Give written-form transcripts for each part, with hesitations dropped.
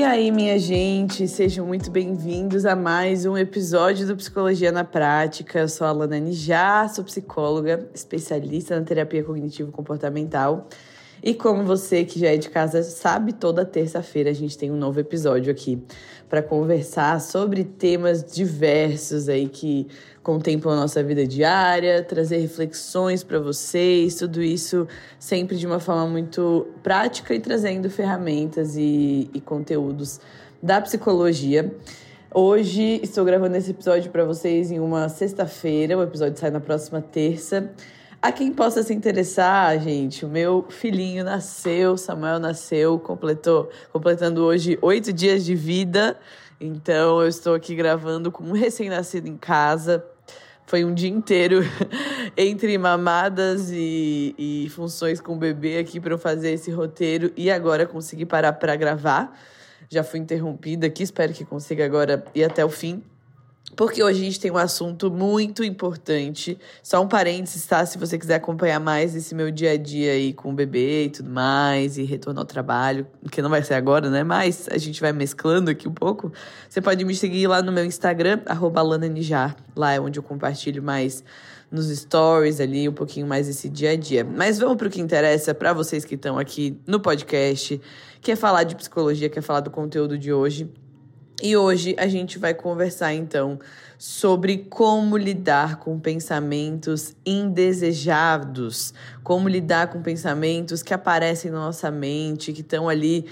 E aí, minha gente, sejam muito bem-vindos a mais um episódio do Psicologia na Prática. Eu sou a Alana Nijá, sou psicóloga, especialista na terapia cognitivo-comportamental. E como você que já é de casa sabe, toda terça-feira a gente tem um novo episódio aqui para conversar sobre temas diversos aí que contemplam a nossa vida diária, trazer reflexões para vocês, tudo isso sempre de uma forma muito prática e trazendo ferramentas e conteúdos da psicologia. Hoje estou gravando esse episódio para vocês em uma sexta-feira, o episódio sai na próxima terça. A quem possa se interessar, gente, o meu filhinho nasceu, Samuel nasceu, completando hoje 8 dias de vida. Então, eu estou aqui gravando com um recém-nascido em casa. Foi um dia inteiro entre mamadas e funções com o bebê aqui para eu fazer esse roteiro. E agora consegui parar para gravar. Já fui interrompida aqui, espero que consiga agora ir até o fim. Porque hoje a gente tem um assunto muito importante. Só um parênteses, tá? Se você quiser acompanhar mais esse meu dia a dia aí com o bebê e tudo mais, e retorno ao trabalho, que não vai ser agora, né? Mas a gente vai mesclando aqui um pouco. Você pode me seguir lá no meu Instagram, @AlanaNijá. Lá é onde eu compartilho mais nos stories ali, um pouquinho mais esse dia a dia. Mas vamos pro que interessa para vocês que estão aqui no podcast, quer falar de psicologia, quer falar do conteúdo de hoje. E hoje a gente vai conversar, então, sobre como lidar com pensamentos indesejados, como lidar com pensamentos que aparecem na nossa mente, que estão ali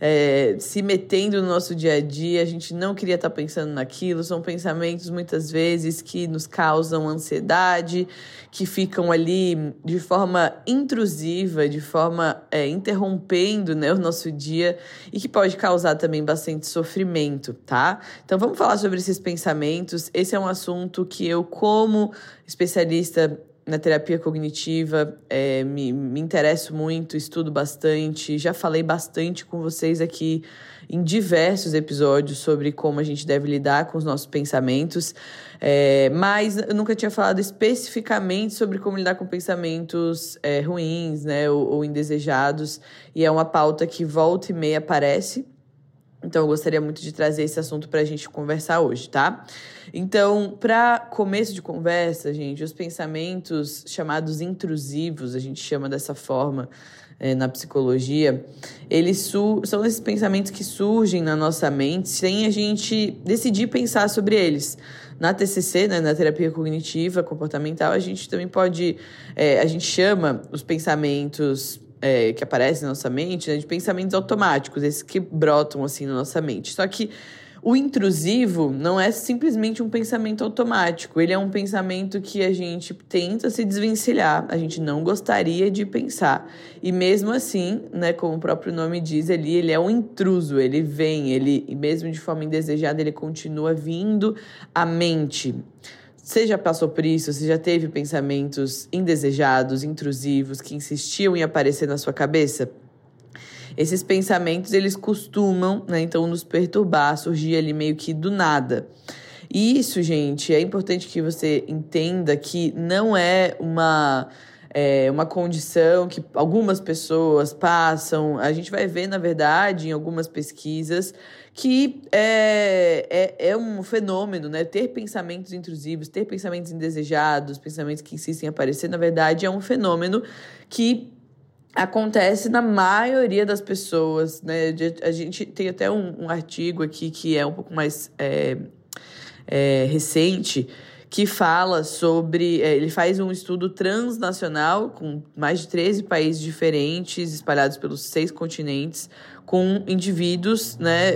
se metendo no nosso dia a dia. A gente não queria estar pensando naquilo, são pensamentos muitas vezes que nos causam ansiedade, que ficam ali de forma intrusiva, de forma interrompendo, né, o nosso dia e que pode causar também bastante sofrimento, tá? Então vamos falar sobre esses pensamentos. Esse é um assunto que eu, como especialista na terapia cognitiva, me interesso muito, estudo bastante, já falei bastante com vocês aqui em diversos episódios sobre como a gente deve lidar com os nossos pensamentos, mas eu nunca tinha falado especificamente sobre como lidar com pensamentos ruins, né, ou indesejados, e é uma pauta que volta e meia aparece. Então, eu gostaria muito de trazer esse assunto para a gente conversar hoje, tá? Então, para começo de conversa, gente, os pensamentos chamados intrusivos, a gente chama dessa forma na psicologia, eles são esses pensamentos que surgem na nossa mente sem a gente decidir pensar sobre eles. Na TCC, né, na terapia cognitiva comportamental, a gente também pode... a gente chama os pensamentos... que aparecem na nossa mente, né, de pensamentos automáticos, esses que brotam assim na nossa mente. Só que o intrusivo não é simplesmente um pensamento automático, ele é um pensamento que a gente tenta se desvencilhar, a gente não gostaria de pensar. E mesmo assim, né, como o próprio nome diz ali, ele é um intruso, ele vem, ele mesmo de forma indesejada, ele continua vindo à mente. Você já passou por isso? Você já teve pensamentos indesejados, intrusivos, que insistiam em aparecer na sua cabeça? Esses pensamentos, eles costumam, né, então, nos perturbar, surgir ali meio que do nada. E isso, gente, é importante que você entenda que não é uma condição que algumas pessoas passam. A gente vai ver, na verdade, em algumas pesquisas, que é um fenômeno, né? Ter pensamentos intrusivos, ter pensamentos indesejados, pensamentos que insistem em aparecer, na verdade, é um fenômeno que acontece na maioria das pessoas, né? A gente tem até um artigo aqui que é um pouco mais recente, que fala sobre... ele faz um estudo transnacional com mais de 13 países diferentes, espalhados pelos 6 continentes, com indivíduos, né,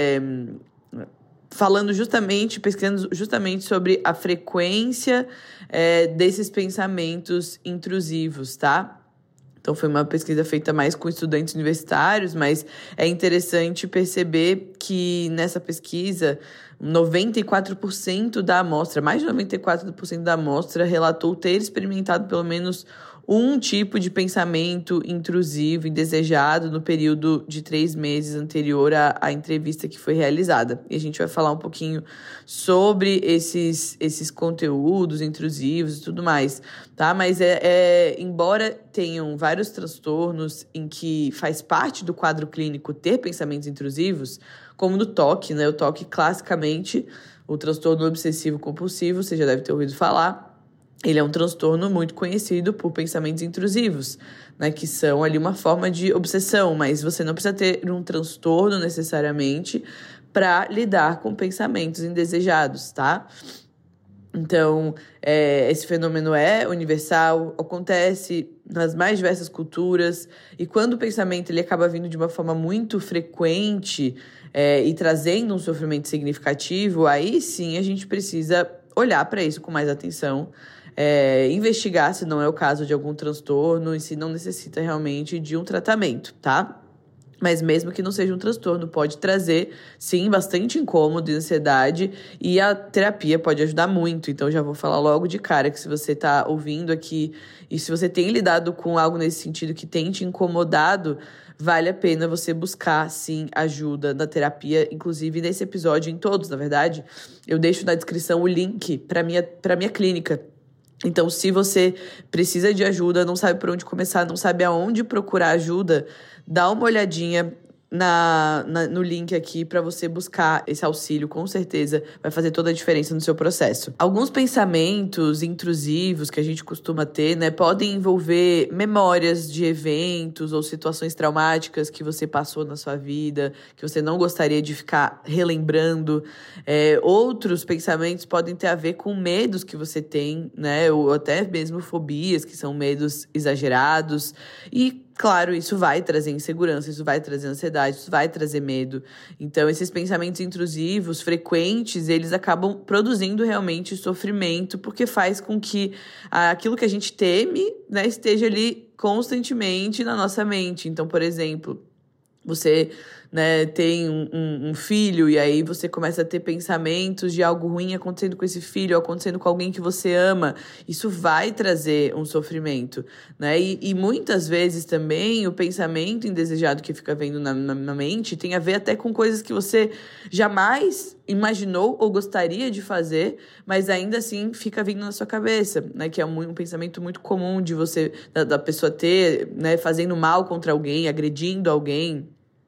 pesquisando justamente sobre a frequência desses pensamentos intrusivos, tá? Então, foi uma pesquisa feita mais com estudantes universitários, mas é interessante perceber que nessa pesquisa, 94% da amostra, mais de 94% da amostra, relatou ter experimentado pelo menos um tipo de pensamento intrusivo, indesejado, no período de 3 meses anterior à entrevista que foi realizada. E a gente vai falar um pouquinho sobre esses conteúdos intrusivos e tudo mais, tá? Mas embora tenham vários transtornos em que faz parte do quadro clínico ter pensamentos intrusivos, como no TOC, né? O TOC, classicamente, o transtorno obsessivo compulsivo, você já deve ter ouvido falar. Ele é um transtorno muito conhecido por pensamentos intrusivos, né, que são ali uma forma de obsessão, mas você não precisa ter um transtorno necessariamente para lidar com pensamentos indesejados, tá? Então, esse fenômeno é universal, acontece nas mais diversas culturas, e quando o pensamento ele acaba vindo de uma forma muito frequente e trazendo um sofrimento significativo, aí sim a gente precisa olhar para isso com mais atenção, investigar se não é o caso de algum transtorno e se não necessita realmente de um tratamento, tá? Mas mesmo que não seja um transtorno, pode trazer, sim, bastante incômodo e ansiedade, e a terapia pode ajudar muito. Então, já vou falar logo de cara que se você está ouvindo aqui e se você tem lidado com algo nesse sentido que tem te incomodado, vale a pena você buscar, sim, ajuda na terapia, inclusive nesse episódio, em todos, na verdade. Eu deixo na descrição o link para minha clínica. Então, se você precisa de ajuda, não sabe por onde começar, não sabe aonde procurar ajuda, dá uma olhadinha no link aqui para você buscar esse auxílio, com certeza vai fazer toda a diferença no seu processo. Alguns pensamentos intrusivos que a gente costuma ter, né, podem envolver memórias de eventos ou situações traumáticas que você passou na sua vida, que você não gostaria de ficar relembrando. Outros pensamentos podem ter a ver com medos que você tem, né, ou até mesmo fobias, que são medos exagerados. E claro, isso vai trazer insegurança, isso vai trazer ansiedade, isso vai trazer medo. Então, esses pensamentos intrusivos, frequentes, eles acabam produzindo realmente sofrimento, porque faz com que aquilo que a gente teme, né, esteja ali constantemente na nossa mente. Então, por exemplo, você, né, tem um filho e aí você começa a ter pensamentos de algo ruim acontecendo com esse filho, acontecendo com alguém que você ama. Isso vai trazer um sofrimento, né? E muitas vezes também o pensamento indesejado que fica vendo na mente tem a ver até com coisas que você jamais imaginou ou gostaria de fazer, mas ainda assim fica vindo na sua cabeça, né? Que é um pensamento muito comum de você, da pessoa ter, né, fazendo mal contra alguém, agredindo alguém.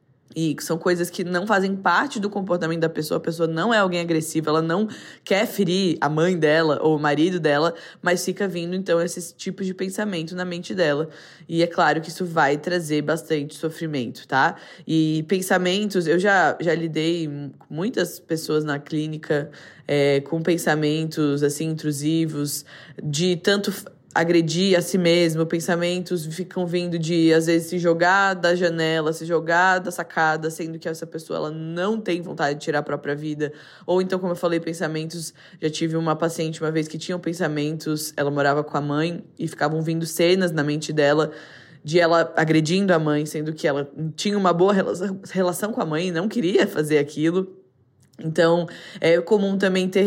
E são coisas que não fazem parte do comportamento da pessoa. A pessoa não é alguém agressivo, ela não quer ferir a mãe dela ou o marido dela, mas fica vindo, então, esses tipos de pensamento na mente dela. E é claro que isso vai trazer bastante sofrimento, tá? E pensamentos, eu já lidei com muitas pessoas na clínica com pensamentos, assim, intrusivos, de tanto agredir a si mesmo, pensamentos ficam vindo de, às vezes, se jogar da janela, se jogar da sacada, sendo que essa pessoa ela não tem vontade de tirar a própria vida. Ou então, como eu falei, pensamentos, já tive uma paciente uma vez que tinha pensamentos, ela morava com a mãe e ficavam vindo cenas na mente dela de ela agredindo a mãe, sendo que ela tinha uma boa relação com a mãe e não queria fazer aquilo. Então, é comum também ter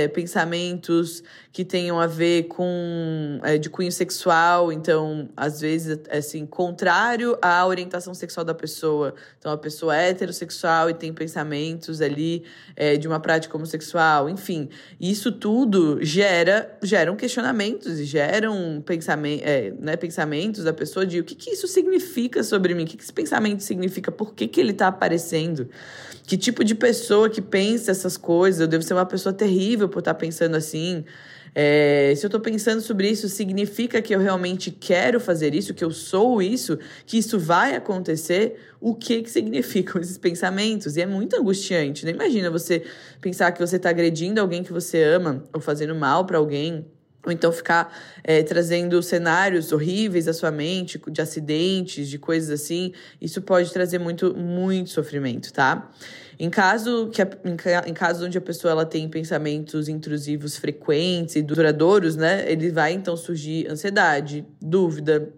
pensamentos que tenham a ver com de cunho sexual. Então, às vezes, assim, contrário à orientação sexual da pessoa. Então, a pessoa é heterossexual e tem pensamentos ali de uma prática homossexual. Enfim, isso tudo geram questionamentos e geram pensamentos da pessoa de o que isso significa sobre mim? O que esse pensamento significa? Por que ele está aparecendo? Que tipo de pessoa que pensa essas coisas? Eu devo ser uma pessoa terrível por estar pensando assim. Se eu estou pensando sobre isso, significa que eu realmente quero fazer isso, que eu sou isso, que isso vai acontecer? O que significam esses pensamentos? E é muito angustiante, né? Imagina você pensar que você está agredindo alguém que você ama ou fazendo mal para alguém. Ou então ficar trazendo cenários horríveis à sua mente, de acidentes, de coisas assim. Isso pode trazer muito, muito sofrimento, tá? Em casos onde a pessoa ela tem pensamentos intrusivos frequentes e duradouros, né? Ele vai, então, surgir ansiedade, dúvida.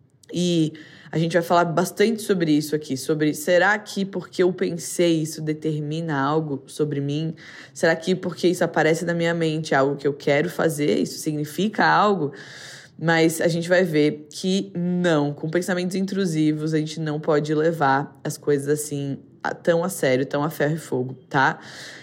E a gente vai falar bastante sobre isso aqui, sobre será que porque eu pensei isso determina algo sobre mim? Será que porque isso aparece na minha mente é algo que eu quero fazer? Isso significa algo? Mas a gente vai ver que não, com pensamentos intrusivos a gente não pode levar as coisas assim tão a sério, tão a ferro e fogo, tá?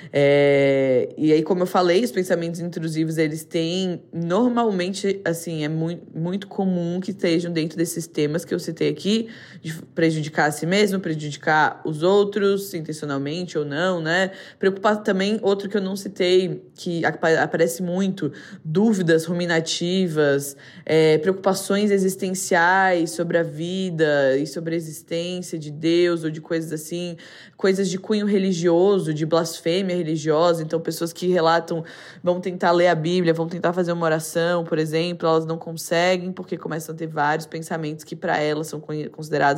E aí, como eu falei, os pensamentos intrusivos, eles têm, normalmente, assim, é muito comum que estejam dentro desses temas que eu citei aqui, de prejudicar a si mesmo, prejudicar os outros, intencionalmente ou não, né? Preocupar também, outro que eu não citei, que aparece muito, dúvidas ruminativas, preocupações existenciais sobre a vida e sobre a existência de Deus ou de coisas assim, coisas de cunho religioso, de blasfêmia religiosa. Então, pessoas que relatam, vão tentar ler a Bíblia, vão tentar fazer uma oração, por exemplo, elas não conseguem porque começam a ter vários pensamentos que para elas são considerados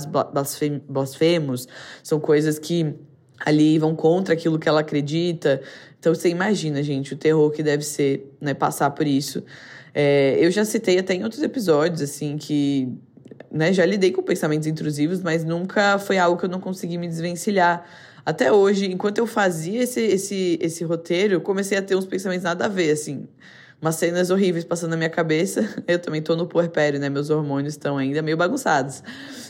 blasfemos, são coisas que ali vão contra aquilo que ela acredita. Então, você imagina, gente, o terror que deve ser, né, passar por isso. Eu já citei até em outros episódios, assim, que, né, já lidei com pensamentos intrusivos, mas nunca foi algo que eu não consegui me desvencilhar. Até hoje, enquanto eu fazia esse roteiro, eu comecei a ter uns pensamentos nada a ver, assim, umas cenas horríveis passando na minha cabeça. Eu também tô no puerpério, né, meus hormônios estão ainda meio bagunçados.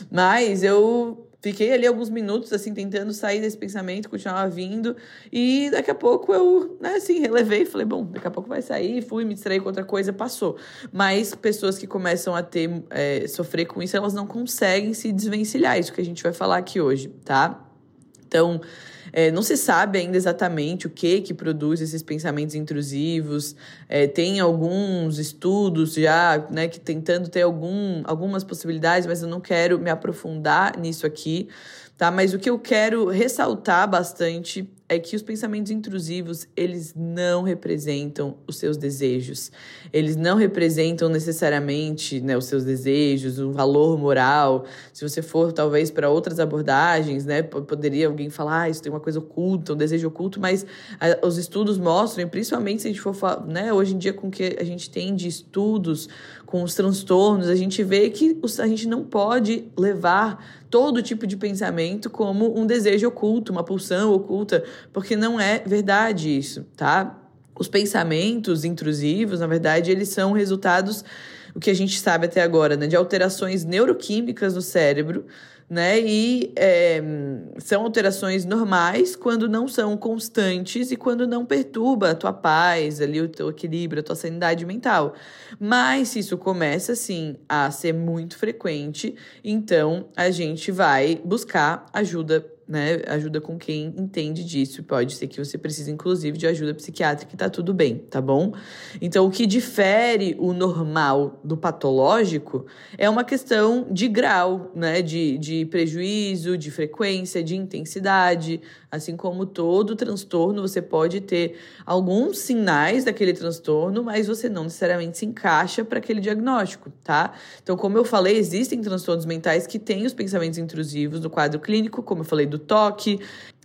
Mas eu fiquei ali alguns minutos, assim, tentando sair desse pensamento, continuava vindo, e daqui a pouco eu, né, assim, relevei e falei, bom, daqui a pouco vai sair, fui, me distraí com outra coisa, passou. Mas pessoas que começam a sofrer com isso, elas não conseguem se desvencilhar, isso que a gente vai falar aqui hoje, tá? Então, não se sabe ainda exatamente o que produz esses pensamentos intrusivos. Tem alguns estudos já, né, que tentando ter algumas possibilidades, mas eu não quero me aprofundar nisso aqui, tá? Mas o que eu quero ressaltar bastante é que os pensamentos intrusivos, eles não representam os seus desejos. Eles não representam necessariamente, né, os seus desejos, um valor moral. Se você for, talvez, para outras abordagens, né, poderia alguém falar, isso tem uma coisa oculta, um desejo oculto, mas os estudos mostram, e principalmente se a gente for falar, né, hoje em dia com o que a gente tem de estudos com os transtornos, a gente vê que a gente não pode levar todo tipo de pensamento como um desejo oculto, uma pulsão oculta, porque não é verdade isso, tá? Os pensamentos intrusivos, na verdade, eles são resultados, o que a gente sabe até agora, né, de alterações neuroquímicas no cérebro, né? E são alterações normais quando não são constantes e quando não perturba a tua paz, ali, o teu equilíbrio, a tua sanidade mental. Mas se isso começa, assim, a ser muito frequente, então a gente vai buscar ajuda, né? Ajuda com quem entende disso. Pode ser que você precise, inclusive, de ajuda psiquiátrica e tá tudo bem, tá bom? Então, o que difere o normal do patológico é uma questão de grau, né? De prejuízo, de frequência, de intensidade. Assim como todo transtorno, você pode ter alguns sinais daquele transtorno, mas você não necessariamente se encaixa para aquele diagnóstico, tá? Então, como eu falei, existem transtornos mentais que têm os pensamentos intrusivos no quadro clínico, como eu falei do toque.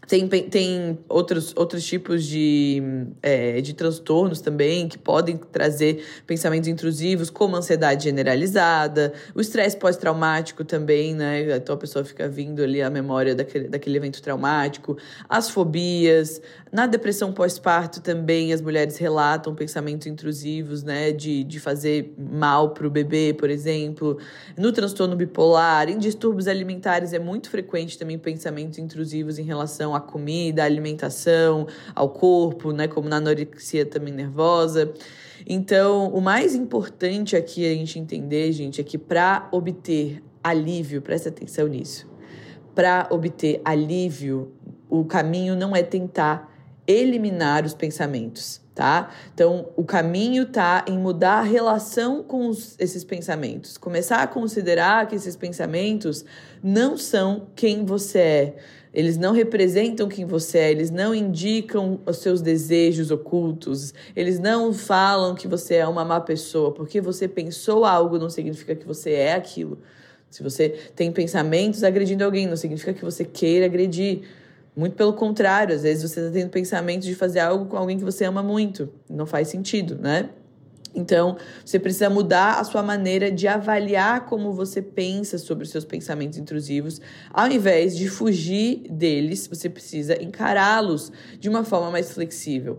Tem outros tipos de transtornos também que podem trazer pensamentos intrusivos, como a ansiedade generalizada, o estresse pós-traumático também, né? Então a pessoa fica vindo ali a memória daquele evento traumático, as fobias. Na depressão pós-parto também as mulheres relatam pensamentos intrusivos, né? De fazer mal para o bebê, por exemplo. No transtorno bipolar, em distúrbios alimentares é muito frequente também pensamentos intrusivos em relação à comida, à alimentação, ao corpo, né, como na anorexia também nervosa. Então, o mais importante aqui a gente entender, gente, é que para obter alívio, presta atenção nisso, para obter alívio, o caminho não é tentar eliminar os pensamentos, tá? Então, o caminho tá em mudar a relação com esses pensamentos. Começar a considerar que esses pensamentos não são quem você é. Eles não representam quem você é, eles não indicam os seus desejos ocultos, eles não falam que você é uma má pessoa. Porque você pensou algo não significa que você é aquilo. Se você tem pensamentos agredindo alguém, não significa que você queira agredir. Muito pelo contrário, às vezes você está tendo pensamentos de fazer algo com alguém que você ama muito. Não faz sentido, né? Então, você precisa mudar a sua maneira de avaliar como você pensa sobre os seus pensamentos intrusivos. Ao invés de fugir deles, você precisa encará-los de uma forma mais flexível.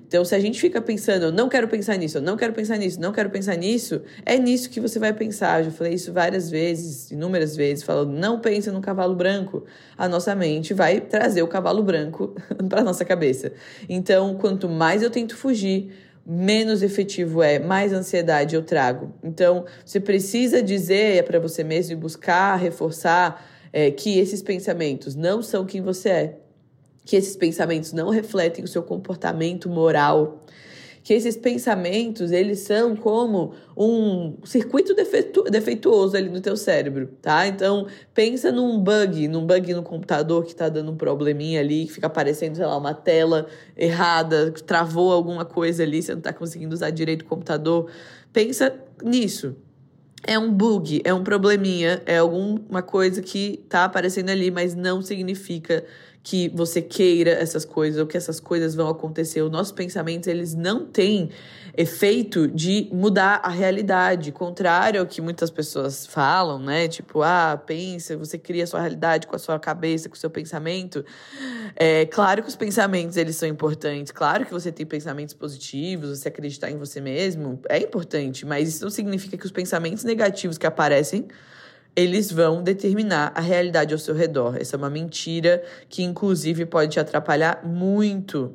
Então, se a gente fica pensando, eu não quero pensar nisso, eu não quero pensar nisso, não quero pensar nisso, é nisso que você vai pensar. Eu já falei isso várias vezes, inúmeras vezes, falando, não pense no cavalo branco. A nossa mente vai trazer o cavalo branco para nossa cabeça. Então, quanto mais eu tento fugir, menos efetivo é, mais ansiedade eu trago. Então, você precisa dizer para você mesmo e buscar reforçar que esses pensamentos não são quem você é, que esses pensamentos não refletem o seu comportamento moral, que esses pensamentos, eles são como um circuito defeituoso ali no teu cérebro, tá? Então, pensa num bug no computador que tá dando um probleminha ali, que fica aparecendo, sei lá, uma tela errada, travou alguma coisa ali, você não tá conseguindo usar direito o computador. Pensa nisso. É um bug, é um probleminha, é alguma coisa que tá aparecendo ali, mas não significa que você queira essas coisas ou que essas coisas vão acontecer. Os nossos pensamentos, eles não têm efeito de mudar a realidade, contrário ao que muitas pessoas falam, né? Tipo, pensa, você cria a sua realidade com a sua cabeça, com o seu pensamento. É claro que os pensamentos, eles são importantes. Claro que você tem pensamentos positivos, você acreditar em você mesmo, é importante, mas isso não significa que os pensamentos negativos que aparecem eles vão determinar a realidade ao seu redor. Essa é uma mentira que, inclusive, pode te atrapalhar muito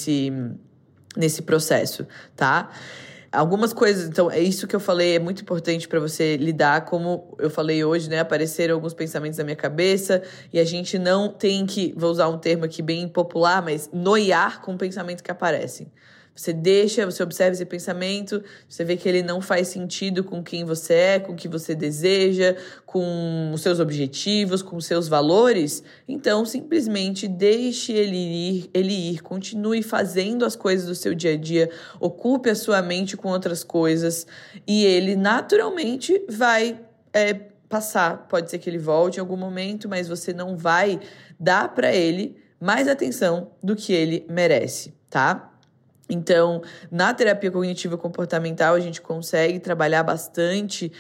nesse processo, tá? Algumas coisas, então, é isso que eu falei, é muito importante para você lidar, como eu falei hoje, né? Apareceram alguns pensamentos na minha cabeça e a gente não tem que, vou usar um termo aqui bem popular, mas noiar com pensamentos que aparecem. Você observa esse pensamento, você vê que ele não faz sentido com quem você é, com o que você deseja, com os seus objetivos, com os seus valores. Então, simplesmente deixe ele ir, continue fazendo as coisas do seu dia a dia, ocupe a sua mente com outras coisas e ele naturalmente vai passar. Pode ser que ele volte em algum momento, mas você não vai dar para ele mais atenção do que ele merece, tá? Então, na terapia cognitiva comportamental, a gente consegue trabalhar bastante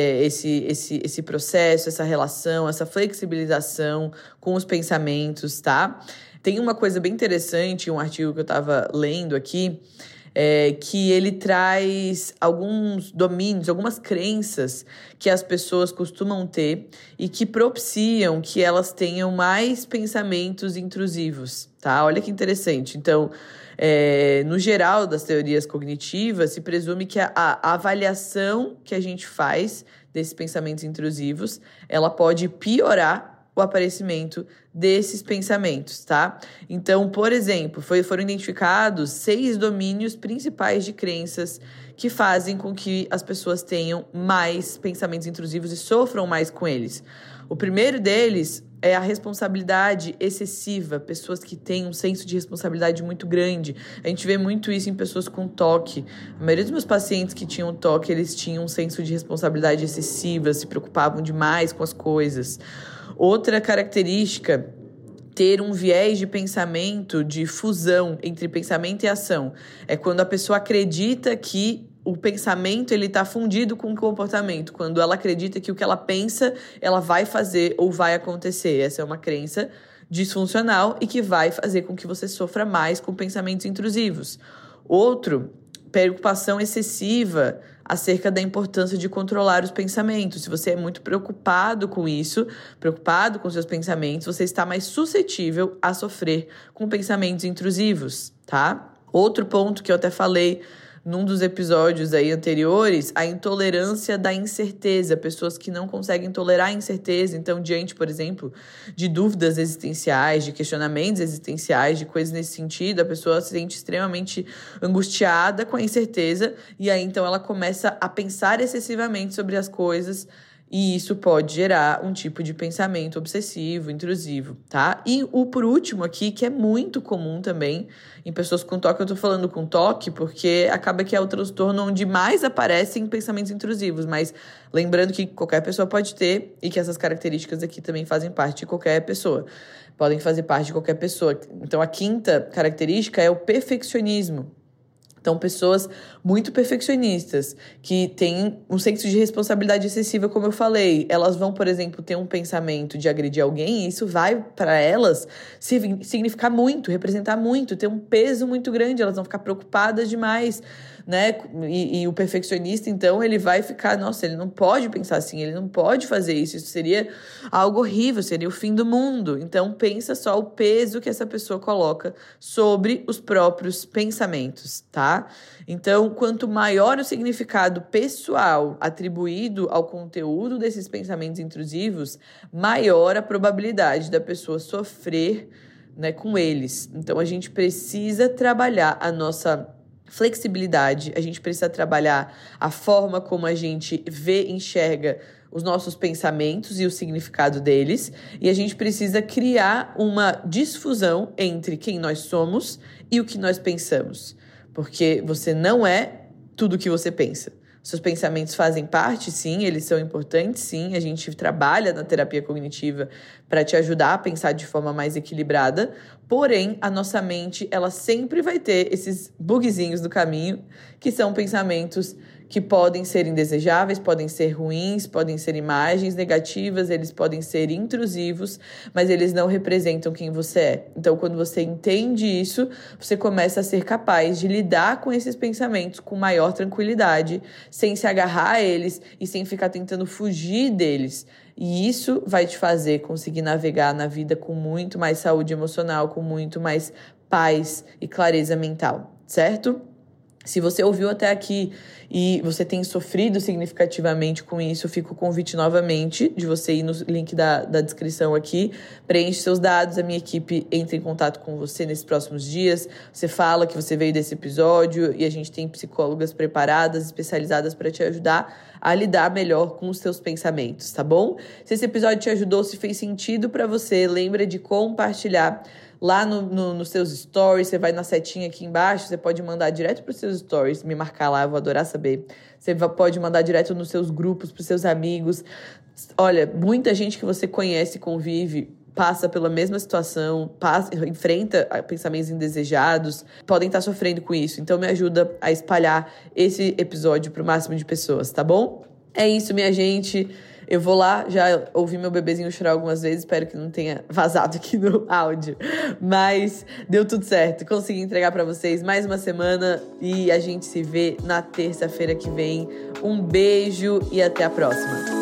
esse processo, essa relação, essa flexibilização com os pensamentos, tá? Tem uma coisa bem interessante, um artigo que eu estava lendo aqui, que ele traz alguns domínios, algumas crenças que as pessoas costumam ter e que propiciam que elas tenham mais pensamentos intrusivos, tá? Olha que interessante. Então, no geral das teorias cognitivas, se presume que a avaliação que a gente faz desses pensamentos intrusivos, ela pode piorar o aparecimento desses pensamentos, tá? Então, por exemplo, foram identificados 6 domínios principais de crenças que fazem com que as pessoas tenham mais pensamentos intrusivos e sofram mais com eles. O primeiro deles é a responsabilidade excessiva, pessoas que têm um senso de responsabilidade muito grande. A gente vê muito isso em pessoas com TOC. A maioria dos meus pacientes que tinham TOC, eles tinham um senso de responsabilidade excessiva, se preocupavam demais com as coisas. Outra característica, ter um viés de pensamento, de fusão entre pensamento e ação. É quando a pessoa acredita que o pensamento ele está fundido com o comportamento. Quando ela acredita que o que ela pensa, ela vai fazer ou vai acontecer. Essa é uma crença disfuncional e que vai fazer com que você sofra mais com pensamentos intrusivos. Outro, preocupação excessiva acerca da importância de controlar os pensamentos. Se você é muito preocupado com isso, preocupado com seus pensamentos, você está mais suscetível a sofrer com pensamentos intrusivos, tá? Outro ponto que eu até falei num dos episódios aí anteriores, a intolerância da incerteza. Pessoas que não conseguem tolerar a incerteza. Então, diante, por exemplo, de dúvidas existenciais, de questionamentos existenciais, de coisas nesse sentido, a pessoa se sente extremamente angustiada com a incerteza e aí, então, ela começa a pensar excessivamente sobre as coisas e isso pode gerar um tipo de pensamento obsessivo, intrusivo, tá? E o por último aqui, que é muito comum também em pessoas com TOC, eu tô falando com TOC porque acaba que é o transtorno onde mais aparecem pensamentos intrusivos, mas lembrando que qualquer pessoa pode ter e que essas características aqui também fazem parte de qualquer pessoa, podem fazer parte de qualquer pessoa. Então a quinta característica é o perfeccionismo. Então, pessoas muito perfeccionistas, que têm um senso de responsabilidade excessiva, como eu falei. Elas vão, por exemplo, ter um pensamento de agredir alguém, e isso vai, para elas, significar muito, representar muito, ter um peso muito grande. Elas vão ficar preocupadas demais, né? E o perfeccionista, então, ele vai ficar, nossa, ele não pode pensar assim, ele não pode fazer isso seria algo horrível, seria o fim do mundo. Então, pensa só o peso que essa pessoa coloca sobre os próprios pensamentos, tá? Então, quanto maior o significado pessoal atribuído ao conteúdo desses pensamentos intrusivos, maior a probabilidade da pessoa sofrer, né, com eles. Então, a gente precisa trabalhar a nossa flexibilidade, a gente precisa trabalhar a forma como a gente vê, enxerga os nossos pensamentos e o significado deles, e a gente precisa criar uma difusão entre quem nós somos e o que nós pensamos. Porque você não é tudo o que você pensa. Seus pensamentos fazem parte, sim, eles são importantes, sim. A gente trabalha na terapia cognitiva para te ajudar a pensar de forma mais equilibrada. Porém, a nossa mente, ela sempre vai ter esses bugzinhos do caminho, que são pensamentos que podem ser indesejáveis, podem ser ruins, podem ser imagens negativas, eles podem ser intrusivos, mas eles não representam quem você é. Então, quando você entende isso, você começa a ser capaz de lidar com esses pensamentos com maior tranquilidade, sem se agarrar a eles e sem ficar tentando fugir deles. E isso vai te fazer conseguir navegar na vida com muito mais saúde emocional, com muito mais paz e clareza mental, certo? Se você ouviu até aqui e você tem sofrido significativamente com isso, fica o convite novamente de você ir no link da descrição aqui, preenche seus dados, a minha equipe entra em contato com você nesses próximos dias, você fala que você veio desse episódio e a gente tem psicólogas preparadas, especializadas para te ajudar a lidar melhor com os seus pensamentos, tá bom? Se esse episódio te ajudou, se fez sentido para você, lembra de compartilhar lá nos seus stories, você vai na setinha aqui embaixo, você pode mandar direto para os seus stories, me marcar lá, eu vou adorar saber. Você pode mandar direto nos seus grupos, para os seus amigos. Olha, muita gente que você conhece, convive, passa pela mesma situação, enfrenta pensamentos indesejados, podem estar sofrendo com isso. Então me ajuda a espalhar esse episódio para o máximo de pessoas, tá bom? É isso, minha gente. Eu vou lá, já ouvi meu bebezinho chorar algumas vezes, espero que não tenha vazado aqui no áudio. Mas deu tudo certo, consegui entregar pra vocês mais uma semana e a gente se vê na terça-feira que vem. Um beijo e até a próxima.